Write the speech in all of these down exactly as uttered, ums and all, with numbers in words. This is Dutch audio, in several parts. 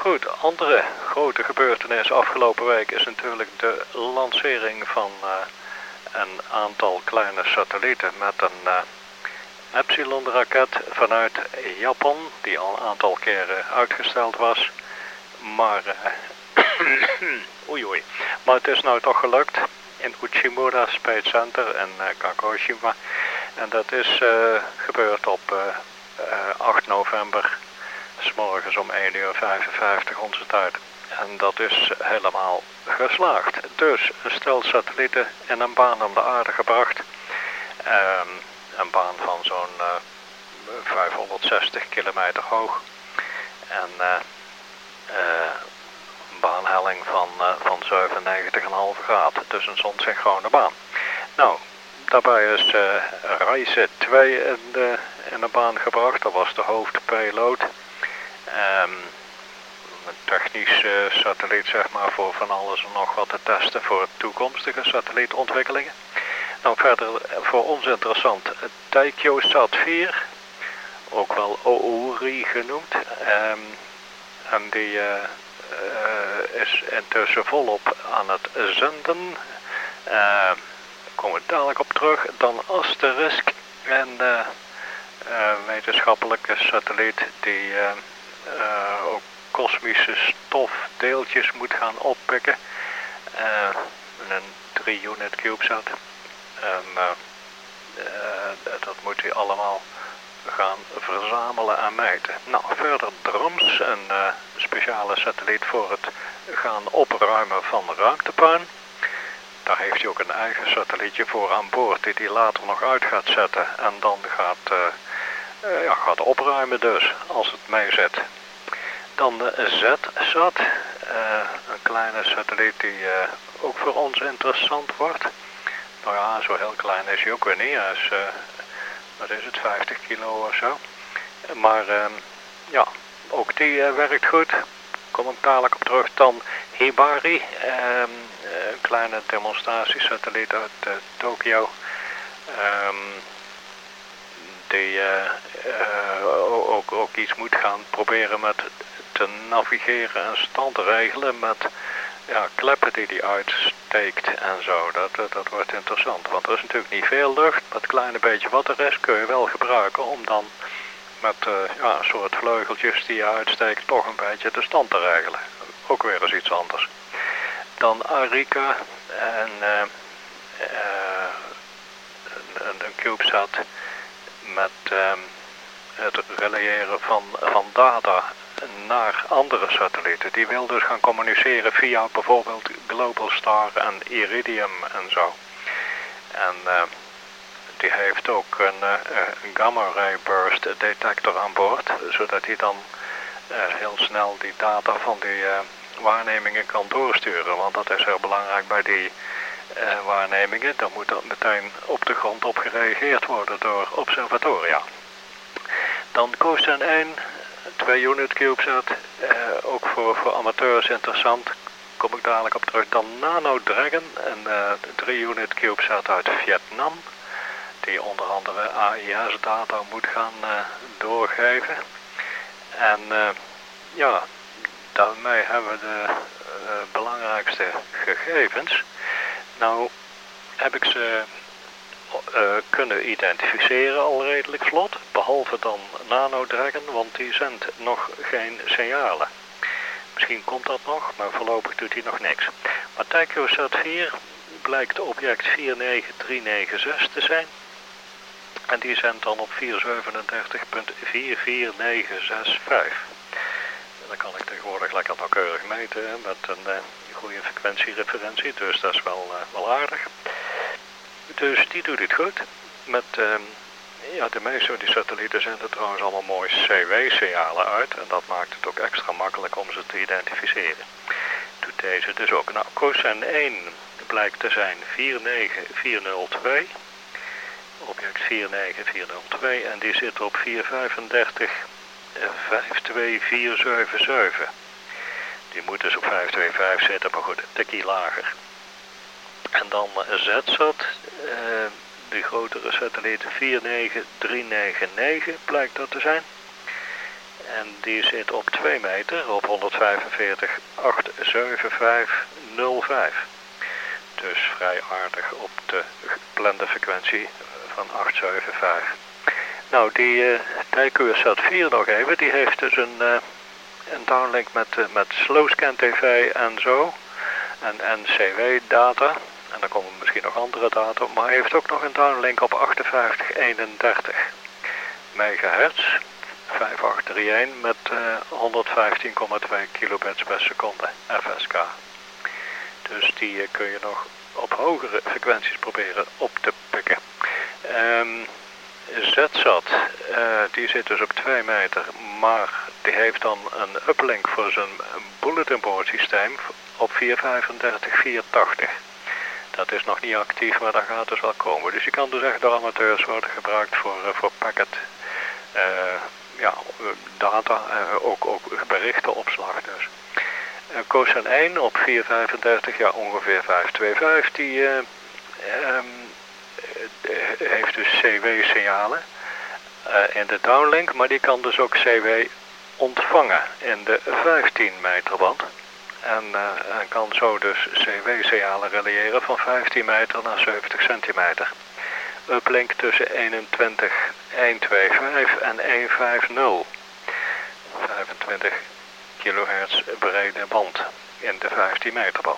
Goed, andere grote gebeurtenis afgelopen week is natuurlijk de lancering van uh, een aantal kleine satellieten met een uh, Epsilon-raket vanuit Japan, die al een aantal keren uitgesteld was. Maar, uh, oei oei, maar het is nou toch gelukt in Uchimura Space Center in uh, Kagoshima. En dat is uh, gebeurd op uh, uh, acht november. 's morgens om één uur vijfenvijftig onze tijd. En dat is helemaal geslaagd. Dus een stel satellieten in een baan om de aarde gebracht. Um, een baan van zo'n uh, vijfhonderdzestig kilometer hoog. En uh, uh, een baanhelling van, uh, van zevenennegentig komma vijf graden. Dus een zonsynchrone baan. Nou, daarbij is uh, Reise twee in, de, in de baan gebracht. Dat was de hoofdpayload. Um, een technische satelliet, zeg maar, voor van alles en nog wat te testen voor toekomstige satellietontwikkelingen. Nou, verder voor ons interessant, Taikyo-sat vier, ook wel Ouri genoemd. Um, en die uh, uh, is intussen volop aan het zenden. Uh, daar komen we dadelijk op terug. Dan Asterisk, een uh, uh, wetenschappelijke satelliet die Uh, Uh, ook kosmische stofdeeltjes moet gaan oppikken. Uh, een drie unit CubeSat. En uh, uh, dat moet hij allemaal gaan verzamelen en meten. Nou, verder DRAMS, een uh, speciale satelliet voor het gaan opruimen van ruimtepuin. Daar heeft hij ook een eigen satellietje voor aan boord die hij later nog uit gaat zetten. En dan gaat... Uh, Uh, ja, gaat opruimen dus, als het mee zit. Dan de Z-sat, uh, een kleine satelliet die uh, ook voor ons interessant wordt. Nou ja, zo heel klein is hij ook weer niet. Hij is, uh, wat is het, vijftig kilo of zo. Maar uh, ja, ook die uh, werkt goed. Kom ik dadelijk op terug. Dan Hibari, uh, een kleine demonstratiesatelliet uit uh, Tokio. Um, die uh, uh, ook, ook iets moet gaan proberen met te navigeren en stand te regelen met ja, kleppen die die uitsteekt en zo. Dat, dat, dat wordt interessant, want er is natuurlijk niet veel lucht. Met het kleine beetje wat er is kun je wel gebruiken om dan met uh, ja, een soort vleugeltjes die je uitsteekt toch een beetje de stand te regelen. Ook weer eens iets anders. Dan Arika en uh, uh, een, een CubeSat met um, het relayeren van, van data naar andere satellieten. Die wil dus gaan communiceren via bijvoorbeeld Globalstar en Iridium en zo. En uh, die heeft ook een, uh, een gamma ray burst detector aan boord, zodat hij dan uh, heel snel die data van die uh, waarnemingen kan doorsturen. Want dat is heel belangrijk bij die Uh, waarnemingen, dan moet er meteen op de grond op gereageerd worden door observatoria. Dan COSAN één, twee unit CubeSat, uh, ook voor, voor amateurs interessant, kom ik dadelijk op terug. Dan Nano Dragon, een uh, drie unit CubeSat uit Vietnam, die onder andere A I S data moet gaan uh, doorgeven. En uh, ja, daarmee hebben we de uh, belangrijkste gegevens. Nou heb ik ze uh, kunnen identificeren al redelijk vlot, behalve dan Nano Dragon, want die zendt nog geen signalen. Misschien komt dat nog, maar voorlopig doet hij nog niks. Maar Taikyo-sat vier blijkt object vier negen drie negen zes te zijn. En die zendt dan op vierhonderdzevenendertig punt vier vier negen zes vijf. En dan kan ik tegenwoordig lekker nauwkeurig meten met een uh, goede frequentiereferentie, dus dat is wel, uh, wel aardig. Dus die doet het goed. Met uh, ja, de meeste van die satellieten zenden trouwens allemaal mooi C W-signalen uit. En dat maakt het ook extra makkelijk om ze te identificeren. Doet deze dus ook. Nou, COSAN één blijkt te zijn vier negen vier nul twee. Object vier negen vier nul twee en die zit op vier vijfendertig vijf twee vier zeven zeven. Die moet dus op vijf twee vijf zitten, maar goed, een tikkie lager. En dan Z-sat, uh, die grotere satelliet vier negen drie negen negen blijkt dat te zijn. En die zit op twee meter op honderdvijfenveertig acht zeven vijf nul vijf. Dus vrij aardig op de geplande frequentie van acht zeven vijf. Nou, die uh, DiCubeSat vier nog even, die heeft dus een, uh, een downlink met, uh, met Slowscan T V en zo. En, en C W-data. En dan komen misschien nog andere data. Maar heeft ook nog een downlink op achtenvijftig eenendertig megahertz. vijf acht drie een met uh, honderdvijftien komma twee kilobits per seconde F S K. Dus die uh, kun je nog op hogere frequenties proberen op te pikken. Um, ZSat, uh, die zit dus op twee meter, maar die heeft dan een uplink voor zijn bulletin board systeem op vierhonderdvijfendertig vierhonderdtachtig. Dat is nog niet actief, maar dat gaat dus wel komen. Dus die kan dus echt door amateurs worden gebruikt voor, uh, voor packet uh, ja, data, uh, ook, ook berichtenopslag dus. Uh, Cosan één op vierhonderdvijfendertig, ja ongeveer vijfhonderdvijfenvijftig, die uh, um, heeft dus C W-signalen uh, in de downlink, maar die kan dus ook C W ontvangen in de vijftien meter band. En, uh, en kan zo dus C W-signalen reliëren van vijftien meter naar zeventig centimeter. Uplink tussen eenentwintig honderdvijfenvijftig en honderdvijftig. vijfentwintig kilohertz brede band in de vijftien meter band.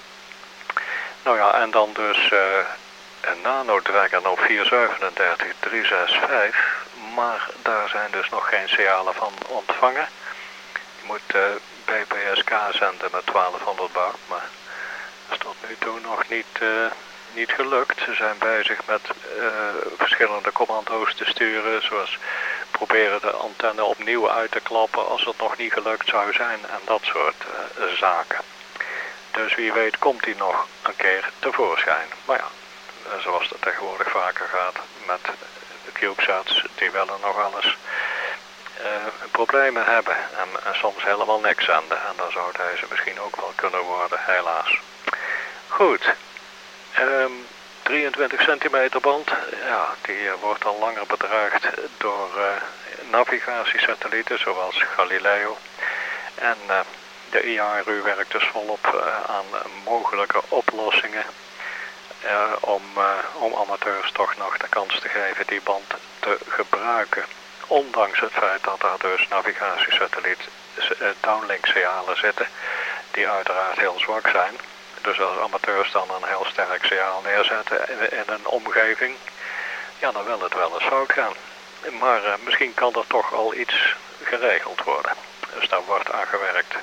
Nou ja, en dan dus uh, een nano-dragon op vierhonderdzevenendertig driehonderdzesenzestig, maar daar zijn dus nog geen signalen van ontvangen. Je moet uh, B P S K zenden met twaalfhonderd baud, maar dat is tot nu toe nog niet, uh, niet gelukt. Ze zijn bezig met uh, verschillende commando's te sturen, zoals proberen de antenne opnieuw uit te klappen als het nog niet gelukt zou zijn en dat soort uh, zaken. Dus wie weet komt die nog een keer tevoorschijn. Maar ja, zoals het tegenwoordig vaker gaat met de CubeSats, die willen nog wel eens uh, problemen hebben en, en soms helemaal niks zenden. En dan zou deze misschien ook wel kunnen worden, helaas. Goed, um, drieëntwintig centimeter band, ja, die uh, wordt al langer bedreigd door uh, navigatiesatellieten zoals Galileo. En uh, de I A R U werkt dus volop uh, aan uh, mogelijke oplossingen uh, om, uh, om amateurs toch nog de kans te geven die band te gebruiken. Ondanks het feit dat er dus navigatiesatelliet uh, downlink signalen zitten die uiteraard heel zwak zijn. Dus als amateurs dan een heel sterk signaal neerzetten in, in een omgeving, ja, dan wil het wel eens fout gaan. Maar uh, misschien kan er toch al iets geregeld worden. Dus daar wordt aan gewerkt.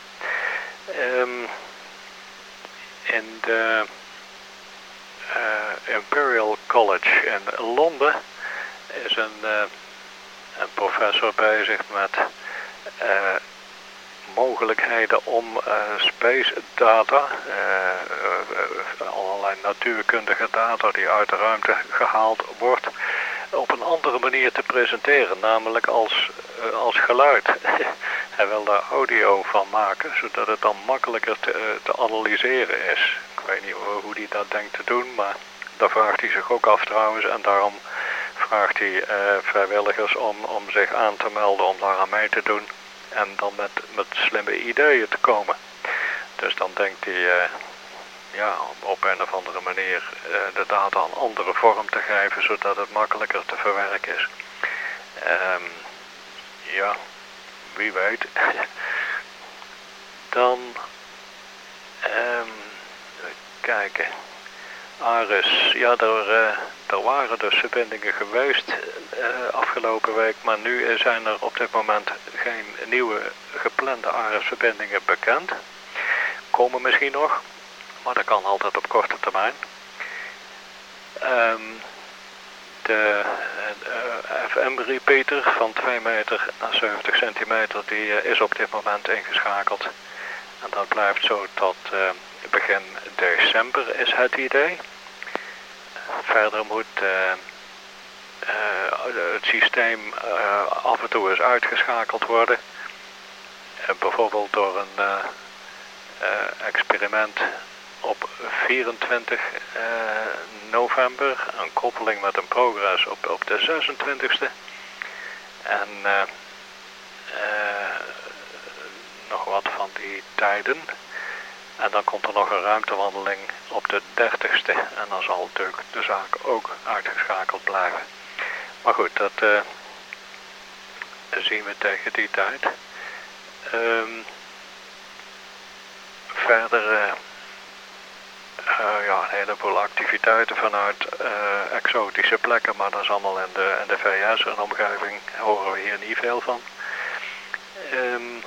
Um, in de uh, Imperial College in Londen is een, uh, een professor bezig met uh, mogelijkheden om uh, space data, uh, uh, allerlei natuurkundige data die uit de ruimte gehaald wordt, op een andere manier te presenteren, namelijk als, uh, als geluid. Hij wil daar audio van maken, zodat het dan makkelijker te, uh, te analyseren is. Ik weet niet hoe, hoe hij dat denkt te doen, maar daar vraagt hij zich ook af trouwens. En daarom vraagt hij uh, vrijwilligers om, om zich aan te melden om daar aan mee te doen. En dan met, met slimme ideeën te komen. Dus dan denkt hij uh, ja, op een of andere manier uh, de data een andere vorm te geven, zodat het makkelijker te verwerken is. Um, ja, wie weet. Dan, um, kijken. Ares, ja, er, uh, er waren dus verbindingen geweest uh, afgelopen week, maar nu zijn er op dit moment geen nieuwe geplande Ares-verbindingen bekend. Komen misschien nog, maar dat kan altijd op korte termijn. Um, de uh, F M-repeater van twee meter naar zeventig centimeter, die uh, is op dit moment ingeschakeld. En dat blijft zo tot uh, begin december is het idee. Verder moet uh, uh, het systeem uh, af en toe eens uitgeschakeld worden. Uh, bijvoorbeeld door een uh, uh, experiment op vierentwintig november. Een koppeling met een progress op, op de zesentwintigste. En uh, uh, nog wat van die tijden. En dan komt er nog een ruimtewandeling op de dertigste. En dan zal natuurlijk de zaak ook uitgeschakeld blijven. Maar goed, dat uh, zien we tegen die tijd. Um, verder uh, uh, ja, een heleboel activiteiten vanuit uh, exotische plekken. Maar dat is allemaal in de, in de V S en omgeving. Horen we hier niet veel van. Um,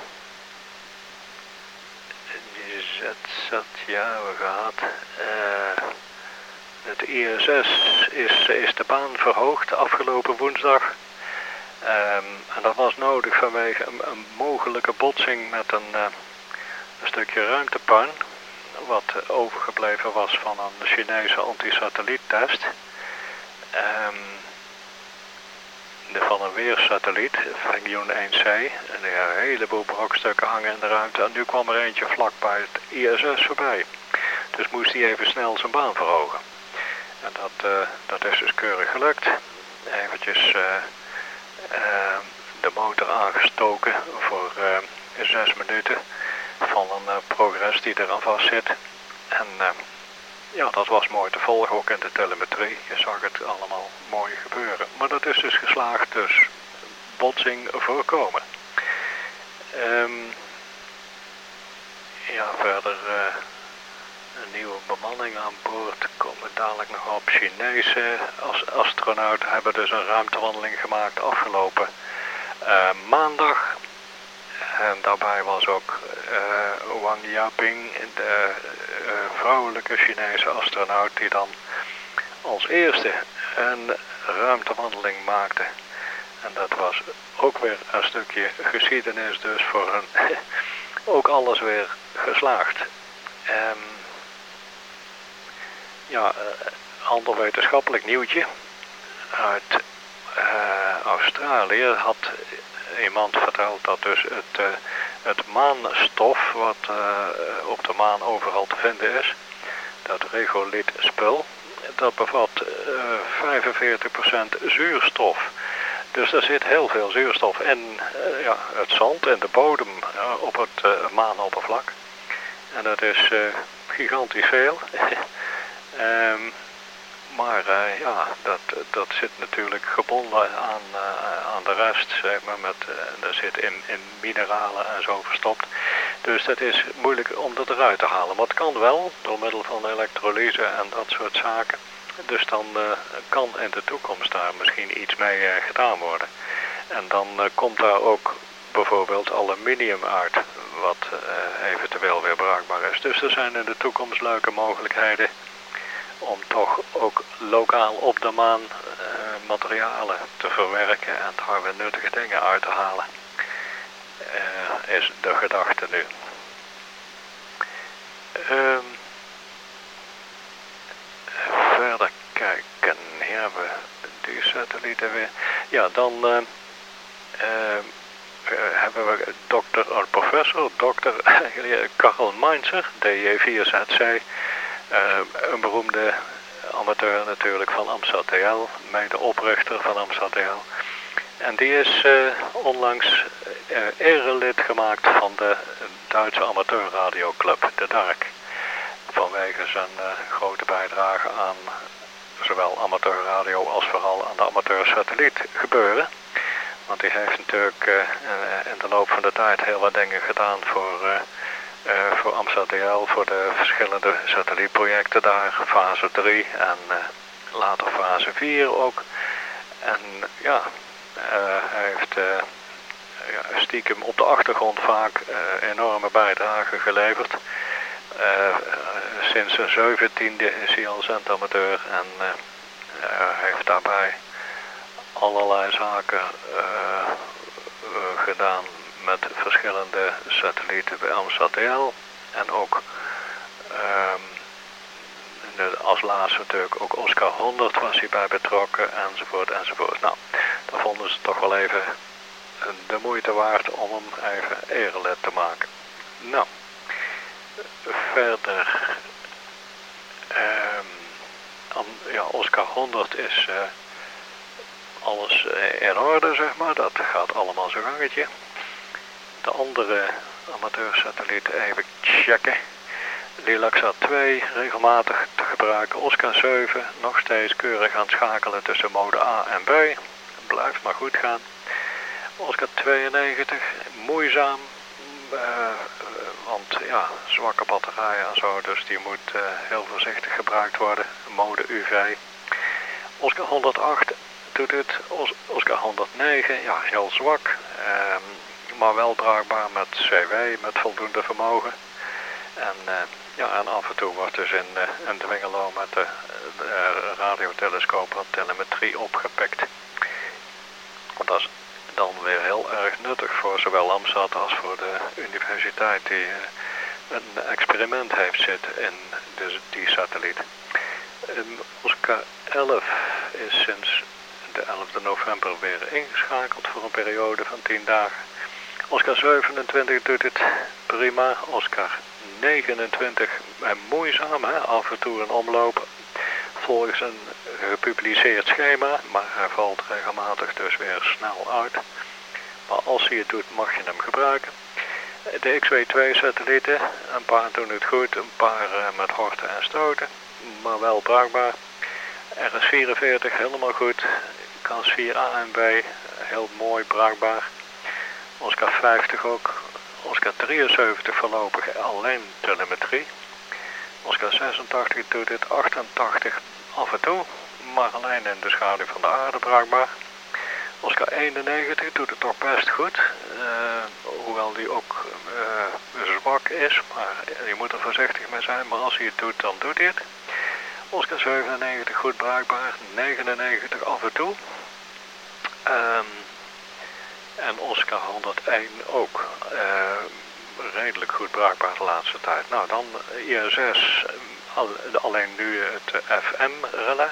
Z Z, ja, we gehad. Uh, het I S S is, is de baan verhoogd afgelopen woensdag. Um, en dat was nodig vanwege een, een mogelijke botsing met een, uh, een stukje ruimtepuin. Wat overgebleven was van een Chinese antisatelliettest. Um, van een weersatelliet, Fengyun één C. En er een heleboel brokstukken hangen in de ruimte. En nu kwam er eentje vlak bij het I S S voorbij. Dus moest hij even snel zijn baan verhogen. En dat, uh, dat is dus keurig gelukt. Eventjes uh, uh, de motor aangestoken voor uh, zes minuten van een uh, progress die er aan vast zit. En uh, ja, dat was mooi te volgen, ook in de telemetrie. Je zag het allemaal mooi gebeuren. Maar dat is dus geslaagd, dus botsing voorkomen. Um, ja, verder uh, een nieuwe bemanning aan boord. Komen dadelijk nog op. Chinese as astronauten hebben dus een ruimtewandeling gemaakt afgelopen uh, maandag. En daarbij was ook uh, Wang Yaping, de uh, vrouwelijke Chinese astronaut, die dan als eerste een ruimtewandeling maakte. En dat was ook weer een stukje geschiedenis, dus voor hen ook alles weer geslaagd. Um, ja, uh, ander wetenschappelijk nieuwtje uit uh, Australië had iemand vertelt dat dus het, uh, het maanstof wat uh, op de maan overal te vinden is, dat regolith spul, dat bevat uh, vijfenveertig procent zuurstof. Dus er zit heel veel zuurstof in uh, ja, het zand en de bodem uh, op het uh, maanoppervlak. En dat is uh, gigantisch veel. um, Maar uh, ja, dat, dat zit natuurlijk gebonden aan, uh, aan de rest, zeg maar, met, uh, dat zit in, in mineralen en zo verstopt. Dus dat is moeilijk om dat eruit te halen. Maar het kan wel, door middel van elektrolyse en dat soort zaken. Dus dan uh, kan in de toekomst daar misschien iets mee uh, gedaan worden. En dan uh, komt daar ook bijvoorbeeld aluminium uit, wat uh, eventueel weer bruikbaar is. Dus er zijn in de toekomst leuke mogelijkheden om toch ook lokaal op de maan uh, materialen te verwerken en daar weer nuttige dingen uit te halen. Uh, is de gedachte nu. Um, verder kijken, hier hebben we die satellieten weer. Ja, dan uh, uh, uh, hebben we dokter, uh, professor, dokter Karl Mainzer, D J vier Z C. Uh, een beroemde amateur natuurlijk van AMSAT-L, mede-oprichter van AMSAT-L. En die is uh, onlangs uh, erelid gemaakt van de Duitse amateurradioclub, de D A R C. Vanwege zijn uh, grote bijdrage aan zowel amateurradio als vooral aan de amateursatelliet gebeuren. Want die heeft natuurlijk uh, in de loop van de tijd heel wat dingen gedaan voor... Uh, Uh, voor AMSAT-L, voor de verschillende satellietprojecten daar, fase drie en uh, later fase vier ook. En ja, uh, hij heeft uh, ja, stiekem op de achtergrond vaak uh, enorme bijdragen geleverd. Uh, uh, sinds zijn zeventiende is hij al zendamateur en uh, uh, heeft daarbij allerlei zaken uh, uh, gedaan met verschillende satellieten bij AMSAT-L en ook um, de, als laatste natuurlijk ook Oscar honderd was hij bij betrokken enzovoort enzovoort. Nou, dan vonden ze toch wel even de moeite waard om hem even erelid te maken. Nou, verder um, an, ja, Oscar honderd is uh, alles uh, in orde, zeg maar, dat gaat allemaal zijn gangetje. De andere amateursatelliet even checken. Lilaxat twee regelmatig te gebruiken. Oscar zeven nog steeds keurig aan het schakelen tussen mode A en B. Blijft maar goed gaan. Oscar tweeënnegentig, moeizaam. Uh, want ja, zwakke batterijen en zo, dus die moet uh, heel voorzichtig gebruikt worden. Mode U V. Oscar honderdacht doet het. Os Oscar honderdnegen, ja, heel zwak. Um, maar wel bruikbaar met C W, met voldoende vermogen. En, uh, ja, en af en toe wordt dus in, uh, in Dwingelo met de uh, radiotelescoop wat telemetrie opgepikt. Want dat is dan weer heel erg nuttig voor zowel AMSAT als voor de universiteit die uh, een experiment heeft zitten in dus die satelliet. Um, Oscar elf is sinds de elfde november weer ingeschakeld voor een periode van tien dagen. Oscar zevenentwintig doet het prima. Oscar negenentwintig en moeizaam, hè? Af en toe een omloop volgens een gepubliceerd schema, maar hij valt regelmatig dus weer snel uit. Maar als hij het doet mag je hem gebruiken. De X W twee satellieten, een paar doen het goed, een paar uh, met horten en stoten, maar wel bruikbaar. R S vierenveertig helemaal goed, K A S vier A en B heel mooi bruikbaar. Oscar vijftig ook, Oscar drieënzeventig voorlopig alleen telemetrie. Oscar zesentachtig doet dit, achtentachtig af en toe, maar alleen in de schaduw van de aarde bruikbaar. Oscar eenennegentig doet het toch best goed, uh, hoewel die ook uh, zwak is, maar je moet er voorzichtig mee zijn, maar als hij het doet, dan doet hij het. Oscar zevenennegentig goed bruikbaar, negenennegentig af en toe. Um, en Oscar honderdéén ook uh, redelijk goed bruikbaar de laatste tijd. Nou, dan I S S, alleen nu het F M-relais.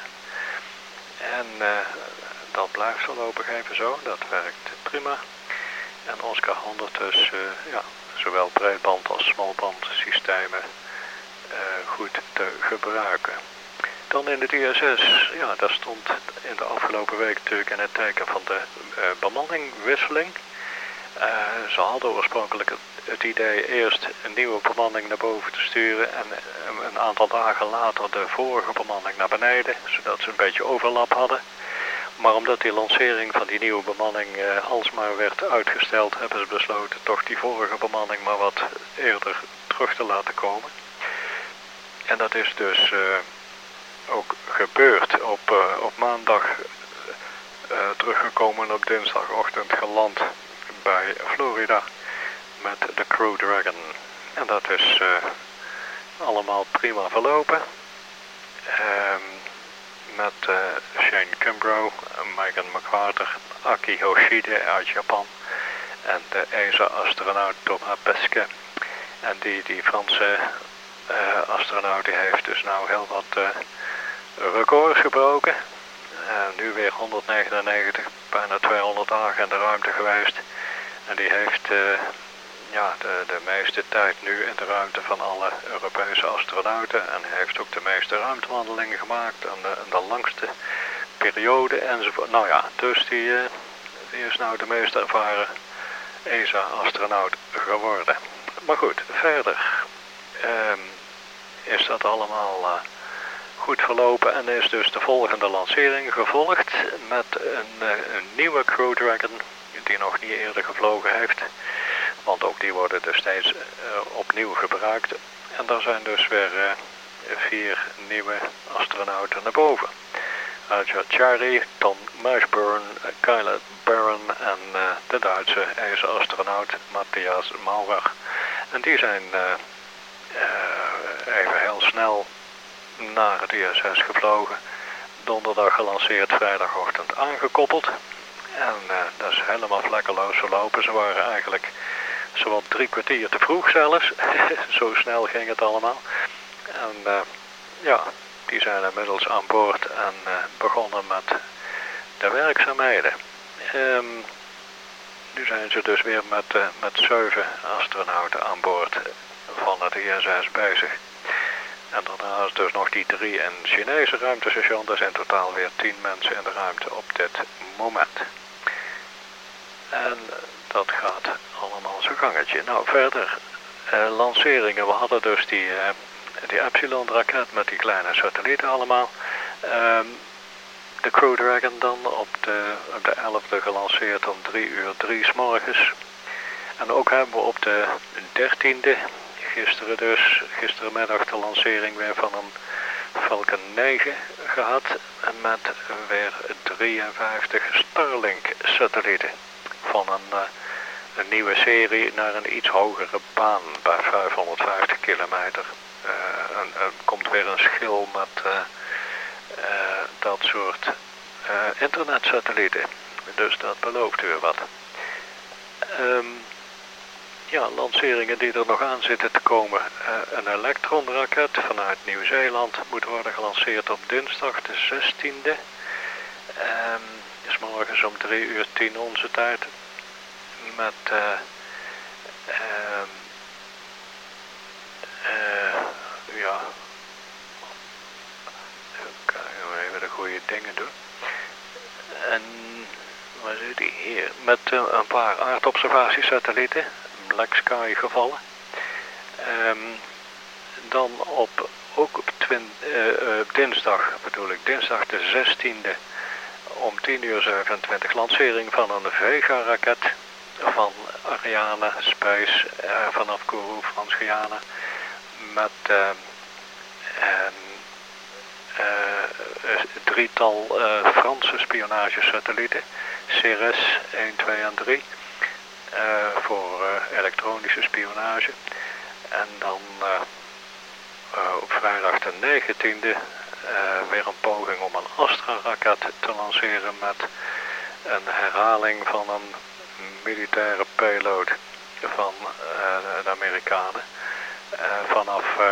En uh, dat blijft voorlopig even zo, dat werkt prima. En Oscar honderd dus, uh, ja, zowel breedband als smalband systemen uh, goed te gebruiken. Dan in het I S S, ja, daar stond in de afgelopen week natuurlijk in het teken van de uh, bemanningwisseling. Uh, ze hadden oorspronkelijk het, het idee eerst een nieuwe bemanning naar boven te sturen en uh, een aantal dagen later de vorige bemanning naar beneden, zodat ze een beetje overlap hadden. Maar omdat die lancering van die nieuwe bemanning uh, alsmaar werd uitgesteld, hebben ze besloten toch die vorige bemanning maar wat eerder terug te laten komen. En dat is dus uh, ook gebeurd. Op, uh, op maandag uh, teruggekomen, op dinsdagochtend geland bij Florida met de Crew Dragon. En dat is uh, allemaal prima verlopen. Um, met uh, Shane Kimbrough, Megan McArthur, Aki Hoshide uit Japan en de E S A-astronaut Thomas Pesquet. En die, die Franse uh, astronaut die heeft dus nou heel wat uh, records gebroken. Uh, nu weer honderdnegenennegentig, bijna tweehonderd dagen in de ruimte geweest. En die heeft uh, ja, de, de meeste tijd nu in de ruimte van alle Europese astronauten. En heeft ook de meeste ruimtewandelingen gemaakt en de, en de langste periode enzovoort. Nou ja, dus die, uh, die is nou de meest ervaren E S A-astronaut geworden. Maar goed, verder um, is dat allemaal uh, goed verlopen en is dus de volgende lancering gevolgd met een, uh, een nieuwe Crew Dragon die nog niet eerder gevlogen heeft. Want ook die worden dus steeds uh, opnieuw gebruikt. En daar zijn dus weer uh, vier nieuwe astronauten naar boven. Raja Chari, Tom Mashburn, Kyle Barron en uh, de Duitse E S A-astronaut Matthias Maurer. En die zijn uh, uh, even heel snel naar het I S S gevlogen. Donderdag gelanceerd, vrijdagochtend aangekoppeld. En uh, dat is helemaal vlekkeloos verlopen. Ze waren eigenlijk zowat drie kwartier te vroeg zelfs. Zo snel ging het allemaal. En uh, ja, die zijn inmiddels aan boord en uh, begonnen met de werkzaamheden. Um, nu zijn ze dus weer met, uh, met zeven astronauten aan boord van het I S S bezig. En daarnaast dus nog die drie in het Chinese ruimtestation. Dus in totaal weer tien mensen in de ruimte op dit moment. En dat gaat allemaal zo gangetje. Nou, verder uh, lanceringen. We hadden dus die, uh, die Epsilon-raket met die kleine satellieten allemaal. Um, de Crew Dragon dan op de, op de elfde gelanceerd om drie uur drie 's morgens. En ook hebben we op de dertiende, gisteren dus, gisterenmiddag de lancering weer van een Falcon negen gehad. Met weer drieënvijftig Starlink satellieten. Van een, uh, een nieuwe serie naar een iets hogere baan bij vijfhonderdvijftig kilometer. Uh, en, er komt weer een schil met uh, uh, dat soort uh, internetsatellieten. Dus dat belooft weer wat. Um, Ja, lanceringen die er nog aan zitten te komen. Uh, een Electron-raket vanuit Nieuw-Zeeland moet worden gelanceerd op dinsdag de zestiende. Um, dus morgens om drie uur tien onze tijd. Met uh, uh, uh, ja, even de goede dingen doen. En waar zit die hier? Met uh, een paar aardobservatiesatellieten. Black Sky gevallen. Um, dan op, ook op twin, uh, uh, dinsdag, bedoel ik, dinsdag de zestiende om tien uur zevenentwintig lancering van een Vega-raket van Ariane Space uh, vanaf Kourou, Frans-Guyana, met uh, um, uh, een drietal uh, Franse spionagesatellieten, Ceres één, twee en drie. Uh, voor uh, elektronische spionage. En dan uh, uh, op vrijdag de negentiende uh, weer een poging om een Astra-raket te lanceren met een herhaling van een militaire payload van uh, de Amerikanen uh, vanaf uh,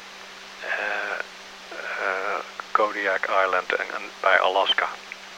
uh, uh, Kodiak Island en, en bij Alaska.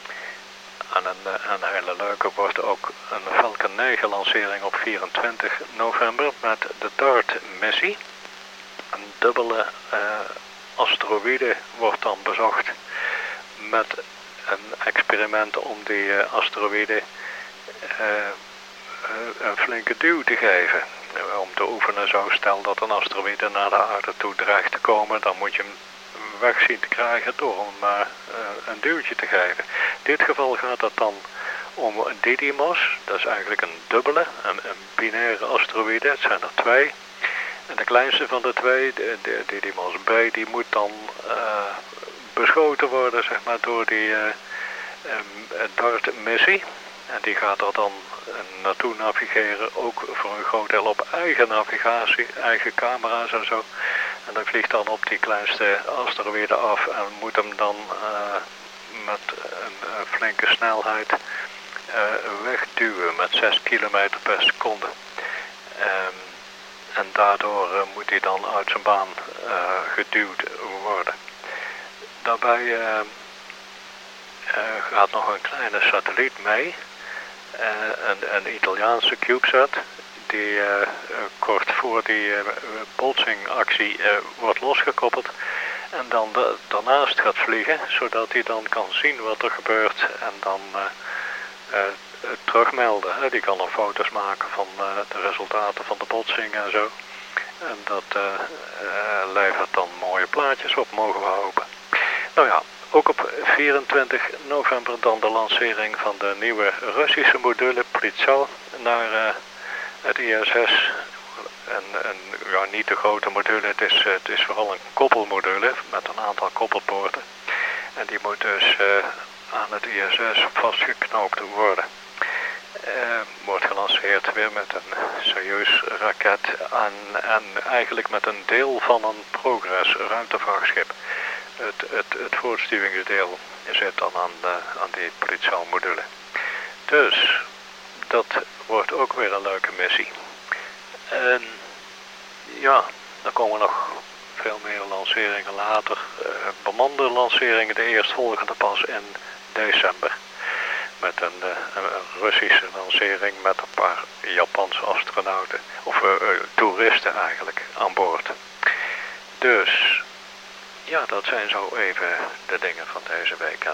En een, een hele leuke wordt ook een Falcon negen lancering op vierentwintig november met de DART-missie. Een dubbele uh, asteroïde wordt dan bezocht met een experiment om die uh, asteroïde uh, een flinke duw te geven. Om te oefenen, zo stel dat een asteroïde naar de aarde toe dreigt te komen, dan moet je hem weg zien te krijgen door hem uh, een duwtje te geven. In dit geval gaat het dan om Didymos, dat is eigenlijk een dubbele, een, een binaire asteroïde, het zijn er twee. En de kleinste van de twee, de, de Didymos B, die moet dan uh, beschoten worden, zeg maar, door die uh, um, DART-missie. En die gaat er dan uh, naartoe navigeren, ook voor een groot deel op eigen navigatie, eigen camera's en zo. En dan vliegt dan op die kleinste asteroïde af en moet hem dan uh, met een, een flinke snelheid uh, wegduwen met zes kilometer per seconde. Um, en daardoor uh, moet hij dan uit zijn baan uh, geduwd worden. Daarbij uh, uh, gaat nog een kleine satelliet mee, uh, een, een Italiaanse CubeSat, die uh, kort voor die uh, botsingactie uh, wordt losgekoppeld en dan de, daarnaast gaat vliegen, zodat hij dan kan zien wat er gebeurt en dan uh, uh, terugmelden. Hè. Die kan dan foto's maken van uh, de resultaten van de botsing en zo. En dat uh, uh, levert dan mooie plaatjes op, mogen we hopen. Nou ja, ook op vierentwintig november dan de lancering van de nieuwe Russische module Pritsal naar uh, het I S S. En, en ja, niet de grote module, het is, het is vooral een koppelmodule met een aantal koppelpoorten. En die moet dus uh, aan het I S S vastgeknoopt worden. Uh, wordt gelanceerd weer met een Soyuz raket en, en eigenlijk met een deel van een Progress ruimtevaartschip. Het, het, het voortstuwingsdeel zit dan aan, de, aan die Pritsal module. Dus dat wordt ook weer een leuke missie. En ja, dan komen nog veel meer lanceringen later. Uh, bemande lanceringen, de eerstvolgende pas in december. Met een, uh, een Russische lancering met een paar Japanse astronauten. Of uh, uh, toeristen eigenlijk aan boord. Dus ja, dat zijn zo even de dingen van deze week.